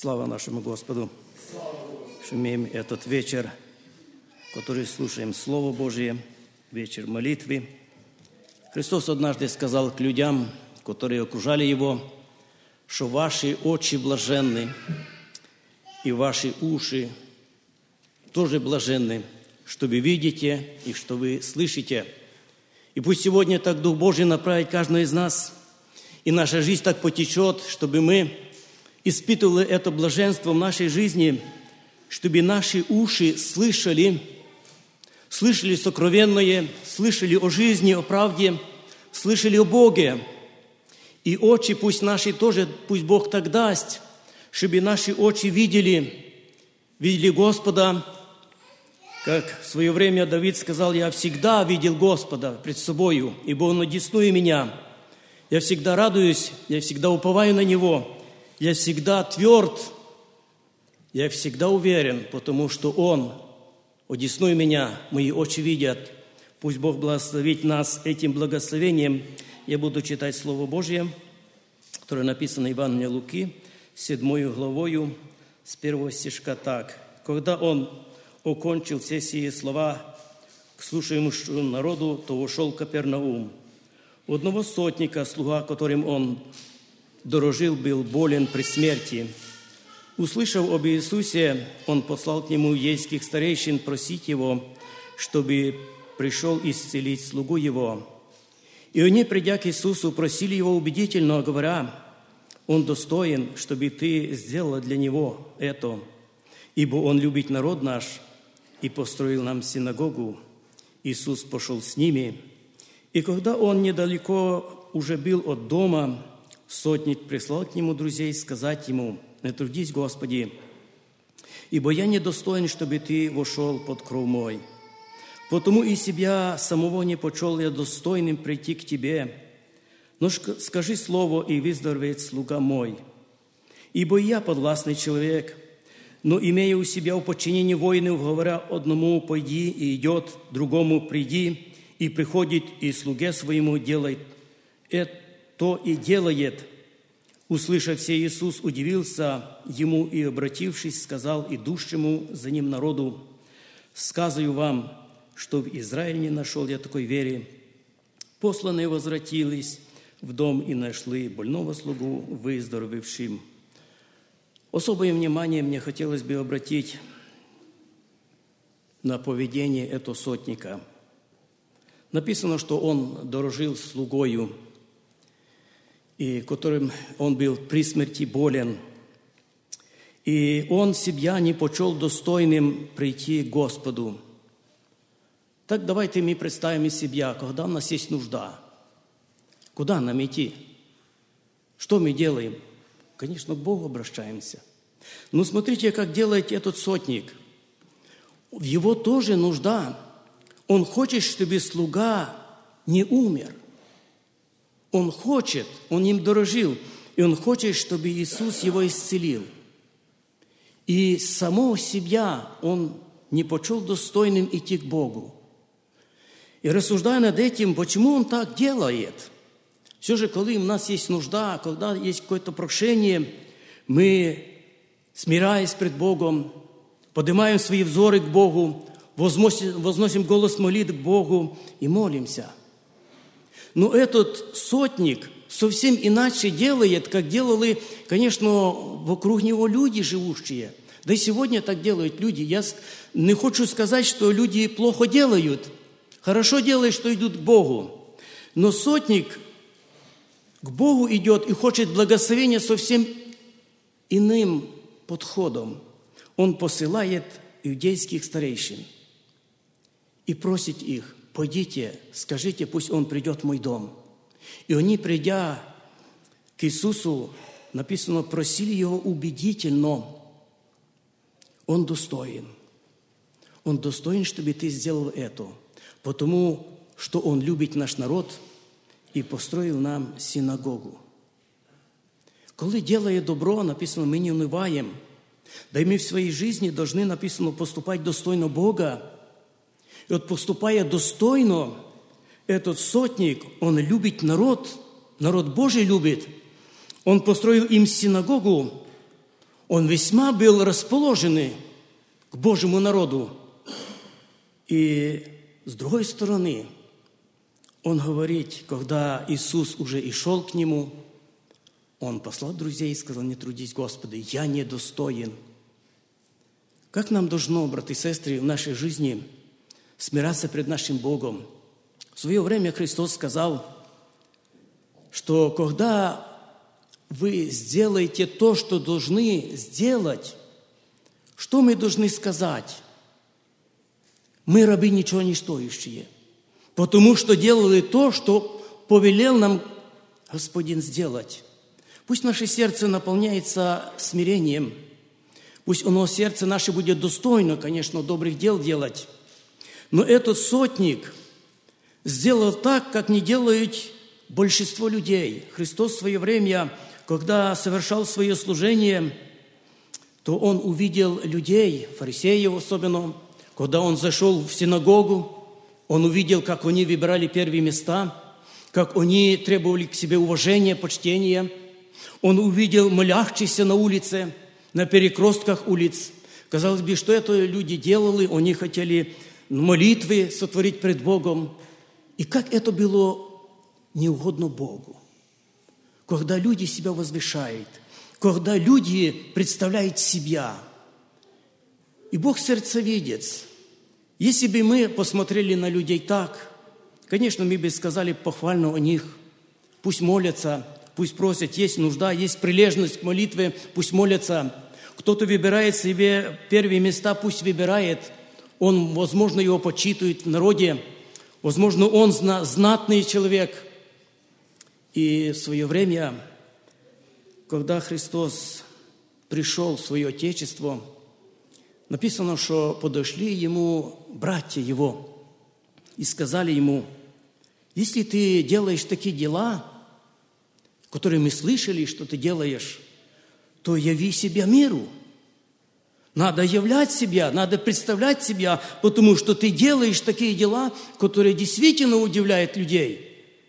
Слава нашему Господу, что имеем этот вечер, в который слушаем Слово Божие, вечер молитвы. Христос однажды сказал к людям, которые окружали Его, что ваши очи блаженны, и ваши уши тоже блаженны, что вы видите и что вы слышите. И пусть сегодня так Дух Божий направит каждого из нас, и наша жизнь так потечет, чтобы мы испытывали это блаженство в нашей жизни, чтобы наши уши слышали сокровенное, слышали о жизни, о правде, слышали о Боге. И очи пусть наши тоже, пусть Бог так даст, чтобы наши очи видели Господа. Как в свое время Давид сказал: «Я всегда видел Господа пред собою, ибо Он одесную меня. Я всегда радуюсь, я всегда уповаю на Него, я всегда тверд, я всегда уверен, потому что Он одесную меня, мои очи видят». Пусть Бог благословит нас этим благословением. Я буду читать Слово Божье, которое написано в Евангелии Луки, 7 главою, с 1 стишка так. «Когда Он окончил все сие слова к слушающему народу, то ушел в Капернаум. У одного сотника, слуга, которым он дорожил, был болен при смерти. Услышав об Иисусе, он послал к нему иудейских старейшин просить его, чтобы пришел исцелить слугу его. И они, придя к Иисусу, просили его убедительно, говоря: «Он достоин, чтобы ты сделала для него это, ибо он любит народ наш и построил нам синагогу». Иисус пошел с ними, и когда он недалеко уже был от дома, сотник прислал к нему друзей сказать ему: «Не трудись, Господи, ибо я недостоин, чтобы ты вошел под кров мой. Потому и себя самого не почел я достойным прийти к тебе. Но скажи слово, и выздоровеет слуга мой. Ибо я подвластный человек, но имея у себя в подчинении воинов, говоря одному: пойди, и идет, другому: приди, и приходит, и слуге своему делает это и делает». Услышав все, Иисус удивился ему и, обратившись, сказал идущему за ним народу: «Сказываю вам, что в Израиле не нашел я такой веры». Посланные возвратились в дом и нашли больного слугу выздоровевшим. Особое внимание мне хотелось бы обратить на поведение этого сотника. Написано, что он дорожил слугою, и которым он был при смерти болен. И он себя не почел достойным прийти к Господу. Так давайте мы представим из себя, когда у нас есть нужда. Куда нам идти? Что мы делаем? Конечно, к Богу обращаемся. Но смотрите, как делает этот сотник. В его тоже нужда. Он хочет, чтобы слуга не умер. Он хочет, он им дорожил, и он хочет, чтобы Иисус его исцелил. И самого себя он не почел достойным идти к Богу. И рассуждая над этим, почему он так делает? Все же, когда у нас есть нужда, когда есть какое-то прошение, мы, смиряясь пред Богом, поднимаем свои взоры к Богу, возносим голос молитвы к Богу и молимся. Но этот сотник совсем иначе делает, как делали, конечно, вокруг него люди живущие. Да и сегодня так делают люди. Я не хочу сказать, что люди плохо делают. Хорошо делают, что идут к Богу. Но сотник к Богу идет и хочет благословения совсем иным подходом. Он посылает иудейских старейшин и просит их: «Пойдите, скажите, пусть он придет в мой дом». И они, придя к Иисусу, написано, просили его убедительно: «Он достоин. Он достоин, чтобы ты сделал это, потому что он любит наш народ и построил нам синагогу». Коли делая добро, написано, мы не унываем. Да и мы в своей жизни должны, написано, поступать достойно Бога. И вот поступая достойно, этот сотник, он любит народ Божий любит. Он построил им синагогу, Он весьма был расположен к Божьему народу. И с другой стороны, он говорит, когда Иисус уже и шел к нему, он послал друзей и сказал: не трудись, Господи, я недостоин. Как нам должно, братья и сестры, в нашей жизни смиряться пред нашим Богом? В свое время Христос сказал, что когда вы сделаете то, что должны сделать, что мы должны сказать? Мы рабы ничего не стоящие, потому что делали то, что повелел нам Господин сделать. Пусть наше сердце наполняется смирением, пусть сердце наше будет достойно, конечно, добрых дел делать. Но этот сотник сделал так, как не делают большинство людей. Христос в свое время, когда совершал свое служение, то Он увидел людей, фарисеев особенно. Когда Он зашел в синагогу, Он увидел, как они выбирали первые места, как они требовали к себе уважения, почтения. Он увидел молящихся на улице, на перекрестках улиц. Казалось бы, что это люди делали, они хотели молитвы сотворить пред Богом. И как это было неугодно Богу. Когда люди себя возвышают, когда люди представляют себя. И Бог сердцевидец. Если бы мы посмотрели на людей так, конечно, мы бы сказали похвально о них. Пусть молятся, пусть просят, есть нужда, есть прилежность к молитве, пусть молятся. Кто-то выбирает себе первые места, пусть выбирает. Он, возможно, его почитывает в народе. Возможно, он знатный человек. И в свое время, когда Христос пришел в свое Отечество, написано, что подошли ему братья его и сказали ему: если ты делаешь такие дела, которые мы слышали, что ты делаешь, то яви себя миру. Надо являть себя, надо представлять себя, потому что ты делаешь такие дела, которые действительно удивляют людей.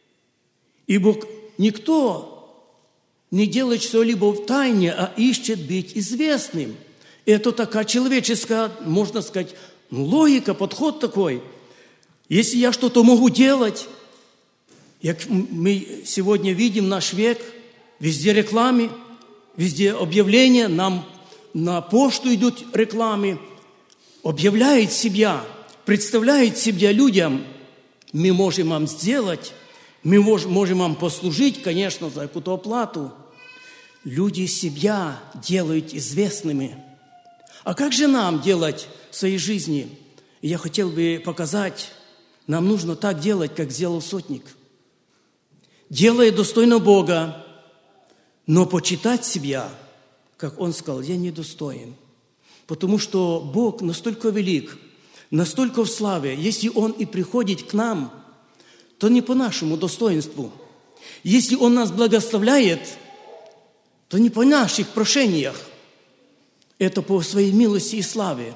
Ибо никто не делает что-либо в тайне, а ищет быть известным. Это такая человеческая, можно сказать, логика, подход такой. Если я что-то могу делать, как мы сегодня видим наш век, везде рекламы, везде объявления, нам на почту идут рекламы, объявляет себя, представляет себя людям. Мы можем вам сделать, мы можем вам послужить, конечно, за какую-то оплату. Люди себя делают известными. А как же нам делать в своей жизни? И я хотел бы показать, нам нужно так делать, как сделал сотник. Делая достойно Бога, но почитать себя, как он сказал, я недостоин. Потому что Бог настолько велик, настолько в славе, если Он и приходит к нам, то не по нашему достоинству. Если Он нас благословляет, то не по наших прошениях. Это по своей милости и славе.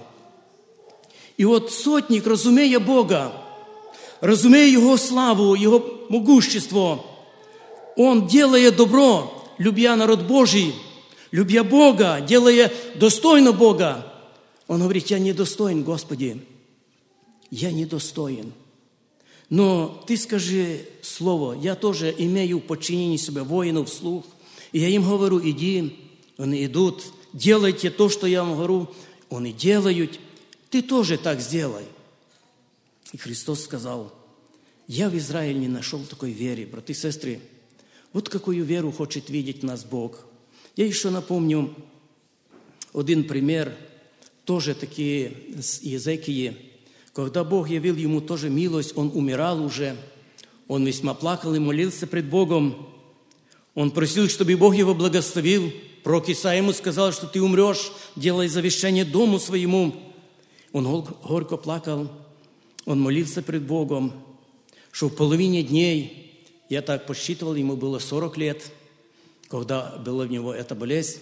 И вот сотник, разумея Бога, разумея Его славу, Его могущество, он, делая добро, любя народ Божий, любя Бога, делая достойно Бога, он говорит: я недостоин, Господи, я недостоин. Но Ты скажи слово, я тоже имею в подчинении себя воинов вслух, и я им говорю: иди, они идут, делайте то, что я вам говорю, они делают, ты тоже так сделай. И Христос сказал: я в Израиле не нашел такой веры. Братья и сестры, вот какую веру хочет видеть нас Бог. Я еще напомню один пример, тоже такие с Иезекии. Когда Бог явил ему тоже милость, он умирал уже, он весьма плакал и молился пред Богом. Он просил, чтобы Бог его благословил. Пророк Исаия ему сказал, что ты умрешь, делай завещание дому своему. Он горько плакал, он молился пред Богом, что в половине дней, я так посчитывал, ему было 40 лет, когда была в него эта болезнь,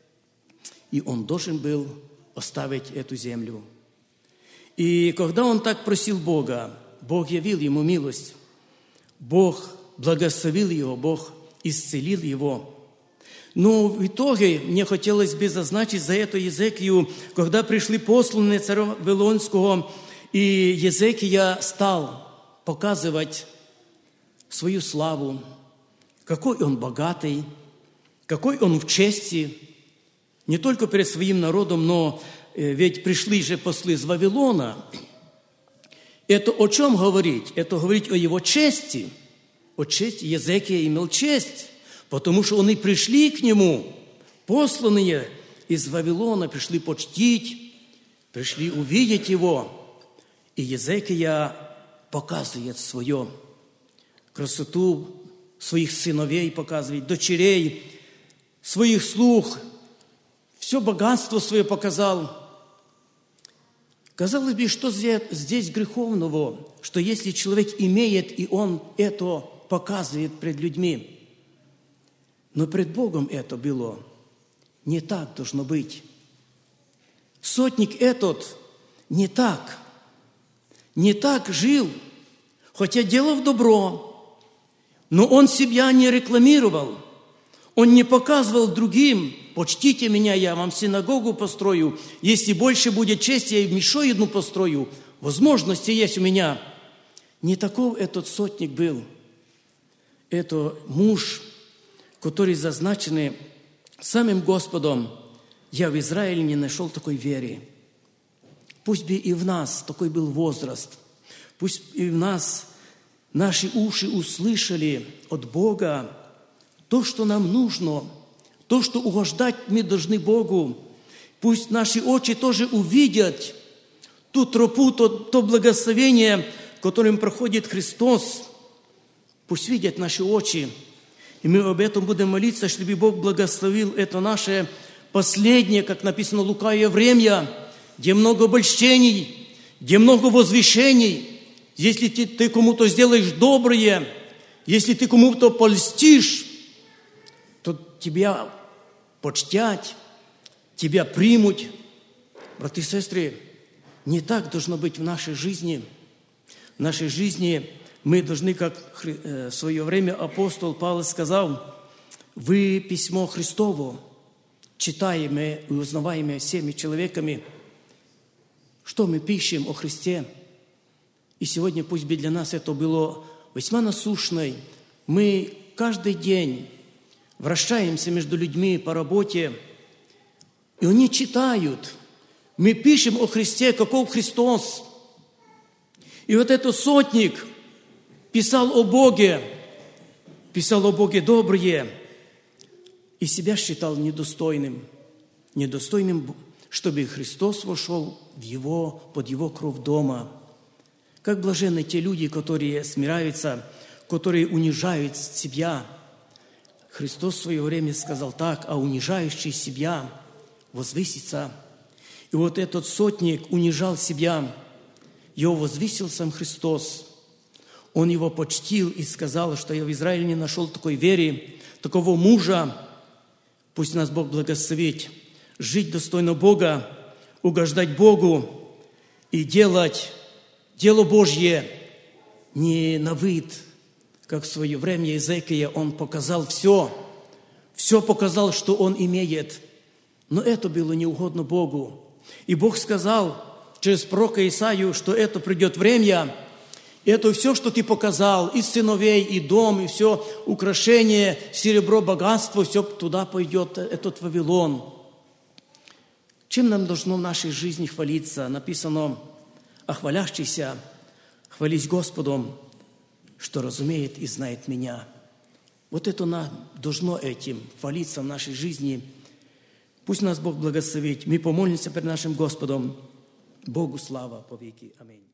и он должен был оставить эту землю. И когда он так просил Бога, Бог явил ему милость, Бог благословил его, Бог исцелил его. Но в итоге мне хотелось бы зазначить за эту Езекию, когда пришли посланные царя Вавилонского, и Езекия стал показывать свою славу, какой он богатый, какой он в чести, не только перед своим народом, но ведь пришли же послы из Вавилона. Это о чем говорить? Это говорить о его чести. О чести. Езекия имел честь, потому что они пришли к нему, посланные из Вавилона, пришли почтить, пришли увидеть его. И Езекия показывает свою красоту, своих сыновей показывает, дочерей, своих слуг, все богатство свое показал. Казалось бы, что здесь греховного, что если человек имеет, и он это показывает пред людьми. Но пред Богом это было не так должно быть. Сотник этот не так жил, хотя делал добро, но он себя не рекламировал, он не показывал другим: почтите меня, я вам синагогу построю, если больше будет чести, я еще одну построю, возможности есть у меня. Не таков этот сотник был. Это муж, который зазначенный самим Господом: я в Израиле не нашел такой веры. Пусть бы и в нас такой был возраст, пусть и в нас наши уши услышали от Бога то, что нам нужно, то, что угождать мы должны Богу. Пусть наши очи тоже увидят ту тропу, то благословение, которым проходит Христос. Пусть видят наши очи. И мы об этом будем молиться, чтобы Бог благословил это наше последнее, как написано Лукавое время, где много обольщений, где много возвещений. Если ты кому-то сделаешь доброе, если ты кому-то польстишь, то тебя почтят, тебя примут. Браты и сестры, не так должно быть в нашей жизни. В нашей жизни мы должны, как в свое время апостол Павел сказал: вы письмо Христово, читаемое и узнаваемое всеми человеками. Что мы пишем о Христе? И сегодня пусть бы для нас это было весьма насущной. Мы каждый день вращаемся между людьми по работе, и они читают. Мы пишем о Христе, каков Христос. И вот этот сотник писал о Боге доброе, и себя считал недостойным, чтобы Христос вошел под его кров дома. Как блаженны те люди, которые смиряются, которые унижают себя. Христос в свое время сказал так: а унижающий себя возвысится. И вот этот сотник унижал себя, его возвысил сам Христос. Он его почтил и сказал, что я в Израиле не нашел такой веры, такого мужа. Пусть нас Бог благословит жить достойно Бога, угождать Богу и делать дело Божье не на вид, как в свое время Езекия. Он показал все показал, что он имеет. Но это было неугодно Богу. И Бог сказал через пророка Исаию, что это придет время, и это все, что ты показал, и сыновей, и дом, и все украшение, серебро, богатство, все туда пойдет, этот Вавилон. Чем нам должно в нашей жизни хвалиться? Написано: а хвалящийся, хвались Господом, что разумеет и знает меня. Вот это нам должно этим хвалиться в нашей жизни. Пусть нас Бог благословит. Мы помолимся перед нашим Господом. Богу слава по веки. Аминь.